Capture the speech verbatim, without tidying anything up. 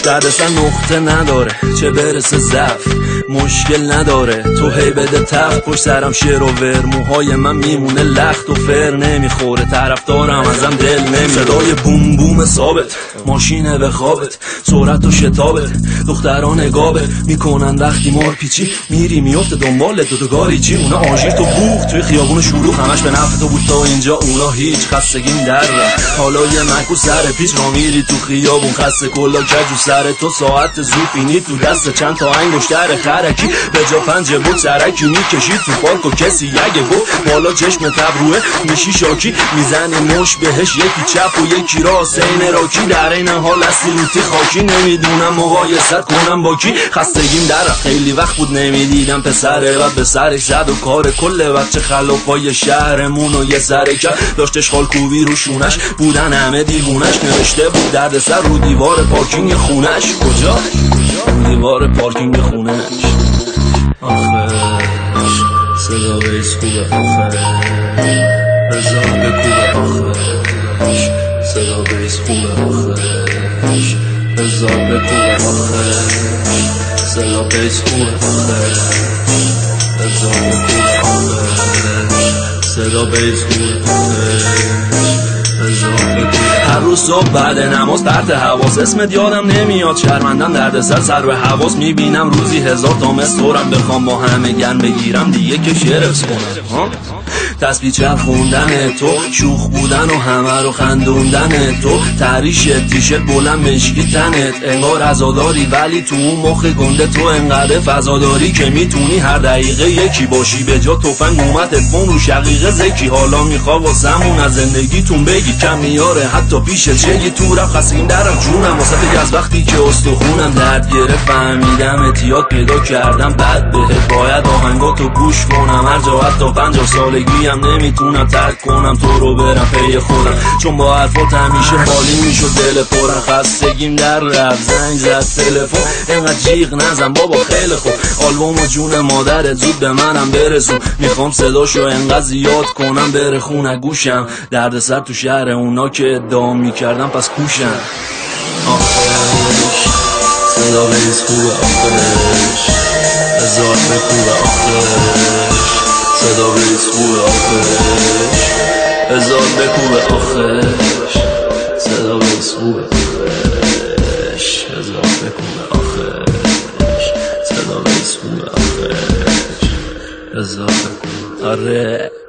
دردسر نقطه نداره چه برسه ضعف مشکل نداره تو هی بده تفت پشت سرم شعر و ور موهای من میمونه لخت و فر نمیخوره طرفدارم ازم دل نمی صدای بوم بوم ثابت ماشینه به خوابت سرعت و شتابت دخترها نگابت میکنن وقتی مار پیچی میری میفته دنبال دو دو گاریچی اونا آژیر تو بوخ توی خیابون شلوغ همش به نفع تو بود تا اینجا اونا هیچ خستگیم در حالا یه معکوس سر پیچ را میری تو خیابون خسته کلا کجو سر تو ساعت زوفینی تو دست چند تا انگشتر خرکی به جا پنجه بود سرکی میکشی تو پارک و کسی یگه گفت بالا چشم تبروه میشی شاکی میزنی مش بهش یکی چپ و یکی راست این راکی در این حال هستی روتی خاکی نمیدونم مقایسه کنم با کی خستگیم در خیلی وقت بود نمیدیدم پسره و به سرش زد و کار کل بچه خلافای شهرمون و یه سره کرد داشتش خال کوبی رو شونش بودن همه دیوونش نوشته بود درد سر رو دیوار پارکینگ خونش کجا؟ رو دیوار پارکینگ خونش آخه صدا بیس خوبه آخه بزار بکوبه آخه صدا بیس خوبه آخه بزار بکوبه آخه صدا بیس خوبه آخه بزار بکوبه آخه صدا بیس خوبه آخه هر روز صبح بعد نماز پرت حواس اسمت یادم نمیاد شرمندم درد سر سر به حواس میبینم روزی هزار تا مستورم بخوام با همه گن بگیرم دیگه که شرفز کنم تسبیح چرخوندن تو شوخ بودن و همه رو خندوندن تو تریش تیشت بلند مشکی تنت انگار عزاداری ولی تو اون مخ گنده تو انقدر فضاداری که میتونی هر دقیقه یکی باشی به جا تفنگ اومد تلفن رو شقیقه زکی حالا میخوا واسمون از زندگیتون بگی کم میاره حتی پیش چگی تو رفت خستگیم درم جونم واسه از وقتی که استخونم درد گرفت فهمیدم اعتیاد پیدا کردم بد بهت باید آهنگاتو گوش کنم هر جا حتی پنجاه سالگی هم نمیتونم ترک کنم تو رو برم پی خودم چون با حرفات همیشه خالی میشد دل پرم خستگیم در رفت زنگ زد تلفن اینقدر جیغ نزن بابا خیلی خوب آلبوم و جون مادرت زود به منم برسون میخوام صداشو انقدر زیاد کنم بره خونه گوشم درد سر تو شهر اونا که ادعا میکردم پس کوشم آخرش صدا بیس خوبه آخرش هزار بکوبه آخرش صدا بیس خوبه آخرش هزار بکوبه آخرش صدا بیس خوبه آخرش هزار بکوبه آخرش صدا بیس خوبه آخرش هزار بکوبه آره